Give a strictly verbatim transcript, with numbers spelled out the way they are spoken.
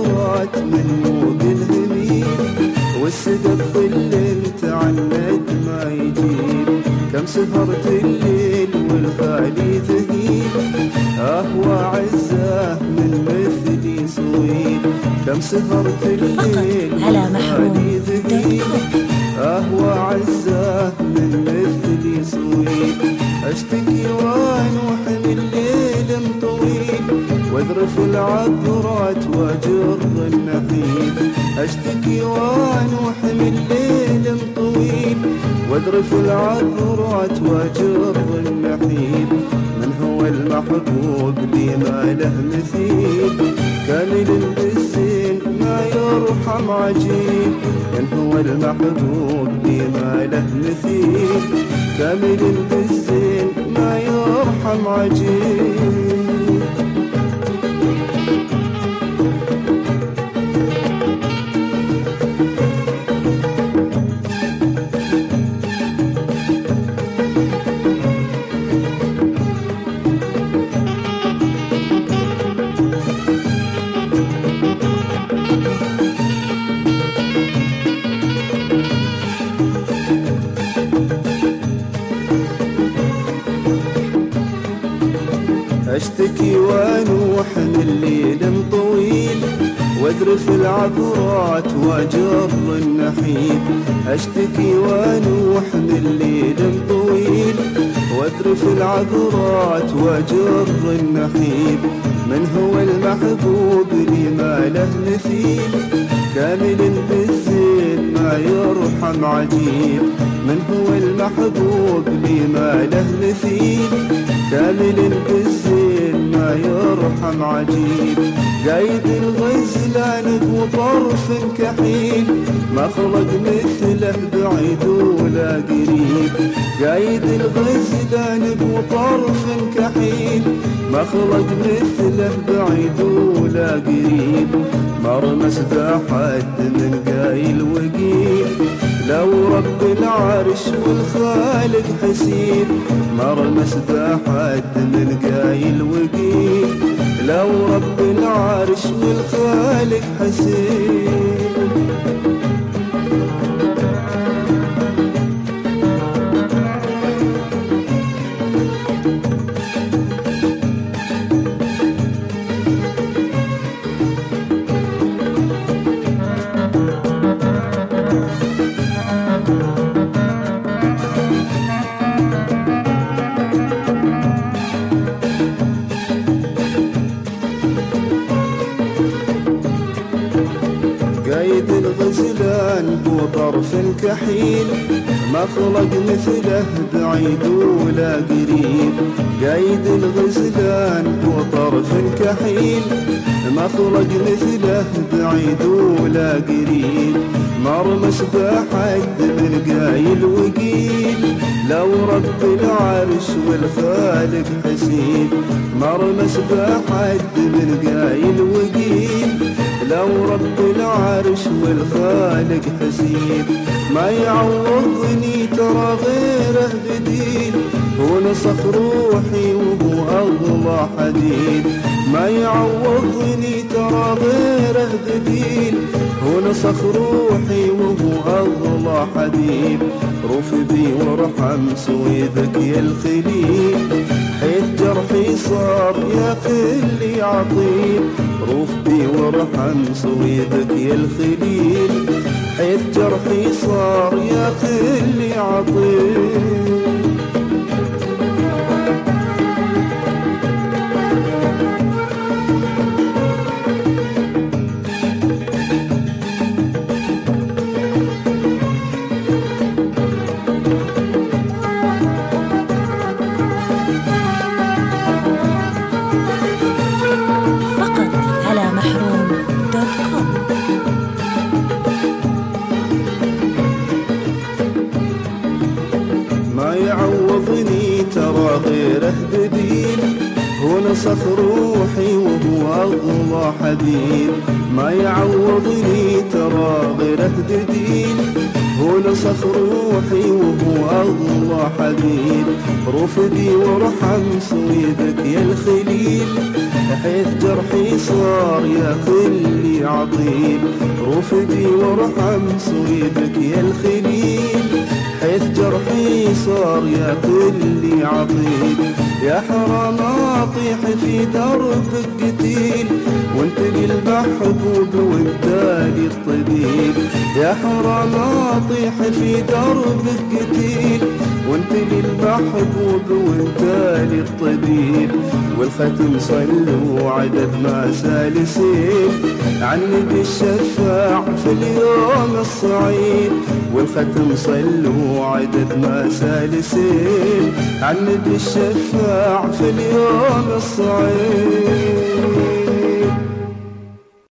العبرات من موج الهميل، والسدى بظل تعند ما يجيب. كم سهرت الليل والخالي ذهيب، أهوى عزاه من مثلي صويل. كم سهرت الليل والخالي ذهيب، أهوى عزاه من مثلي صويل. أشتكي وأنوح من ليل طويل، واذرف العبرات وأجر النحيب. أشتكي وأنوح من ليل طويل، واذرف العبرات وأجر النحيب. من هو المحبوب لي ما له مثيل، كامل بالزين ما يرحم عجيب. من هو المحبوب لي ما له مثيل، كامل بالزين ما يرحم عجيب. أشتكي وأنوح من ليل طويل، واذرف العبرات وأجر النحيب. أشتكي وأنوح من ليل طويل، واذرف العبرات وأجر النحيب. من هو المحبوب لي ما له مثيل، كامل بالزين ما يرحم عجيب. من هو المحبوب لي ما له مثيل، كامل بالزين ما يرحم عجيب. قايد الغزلان بطرف كحيل، ما خلق مثله بعيد ولا قريب. قايد الغزلان بطرف كحيل، ما خلق مثله بعيد ولا قريب. ما رمس بحد من قايل وقيل، لو رب العرش والخالق حسيب. ما رمس بحد من قايل وقيل، لو رب العرش والخالق حسيب. قايد الغزلان بطرف كحيل، ما خلق مثله بعيد ولا قريب. قايد الغزلان بطرف كحيل، ما خلق مثله بعيد ولا قريب. ما رمس بحد من قايل وقيل، لو رب العرش والخالق حسيب. ما رمس بحد من قايل وقيل، لو رب العرش والخالق حسيب. ما يعوضني ترى غيره بديل، هو نسخ روحي وهو أغلى حديد. ما يعوضني ترى غيره بديل، هو نسخ روحي وهو أغلى حبيب. رفدي وارحم سويدك يا الخليل، حيث جرحي صار يا كلي عطيب. رفدي وارحم سويدك يا الخليل، حيث جرحي صار يا كلي عطيب. ما يعوضني ترى غيره بديل، هو نسخ روحي وهو أغلى حبيب. ما يعوضني ترى غيره بديل، هو نسخ روحي وهو أغلى حبيب. رفدي وارحم سويدك يا الخليل، حيث جرحي صار يا كلي عطيل، رفدي وارحم صويبك يا الخليل. حيث جرحي صار يا كلي عطيل، يا حرام اطيح في دربك قتيل، وانت لي المحبوب وانت لي الطبيب. يا حرام اطيح في دربك قتيل، وانت لي المحبوب وانت لي الطبيب. والختم صلوا عدد ما سالسين، عن نبي الشفاع في اليوم الصعيد. والختم صلوا عدد ما سالسين، عن نبي الشفاع في اليوم الصعيد.